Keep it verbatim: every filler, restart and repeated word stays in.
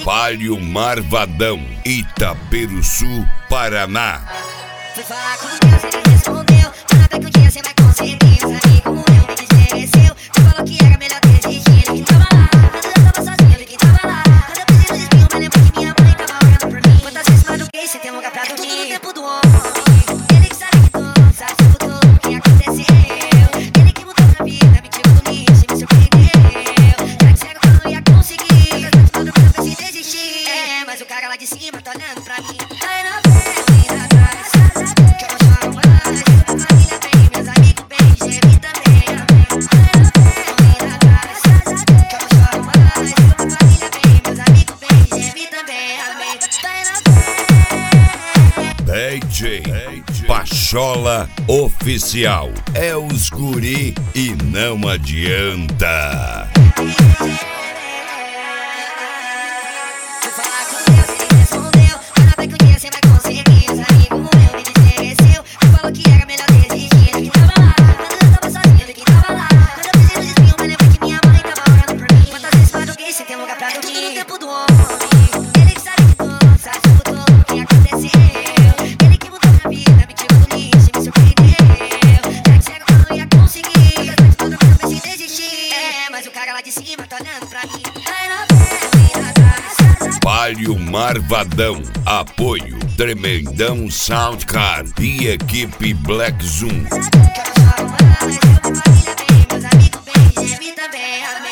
Palio Marvadão, Itaperuçu, Paraná. Fui falar com Deus, ele respondeu: fala bem que um dia cê vai conseguir. Os amigos meu me desmereceu. Tu falou que era melhor desistir. Ele que tava lá, quando eu tava sozinho, ele que tava lá. Quando eu preciso de espinho, mas lembro que minha mãe tava orando por mim. Quantas vezes madruguei sem ter lugar pra dormir. Tudo no tempo do homem. Ele que sabe de tudo, sabe sobre tudo o que aconteceu. Ele que mudou minha vida, me tirou do lixo e me surpreendeu. Já que cego que eu não ia conseguir. Eu tô de madrugada, pensei em desistir. É, mas o cara lá de cima tá olhando pra mim. Vai na frente, vai atrás. D J Pachola Oficial. É os guri e não adianta. Fui falar com Deus, ele respondeu: fala bem que um dia cê vai conseguir. Os amigos meu me desmereceu. Tu falou que era melhor desistir. Ele que tava lá, quando eu tava sozinho, ele que tava lá. Quando eu preciso de espinho, mas lembro que minha mãe tava orando por mim. Quantas vezes madruguei sem ter lugar pra dormir. Tudo no tempo do homem. Ele que sabe de tudo, sabe sobre tudo o que aconteceu. Ele que mudou minha vida, me tirou do lixo e me surpreendeu. Já que cego que eu não ia conseguir. Eu tô de tudo, eu pensei em desistir. É, mas o cara lá de cima tá olhando pra mim. Vai na frente, vai atrás. Palio Marvadão, apoio Tremendão Soundcard e equipe Black Zoom. Quero só mais, eu, família bem, meus amigos bem, G M também, amém.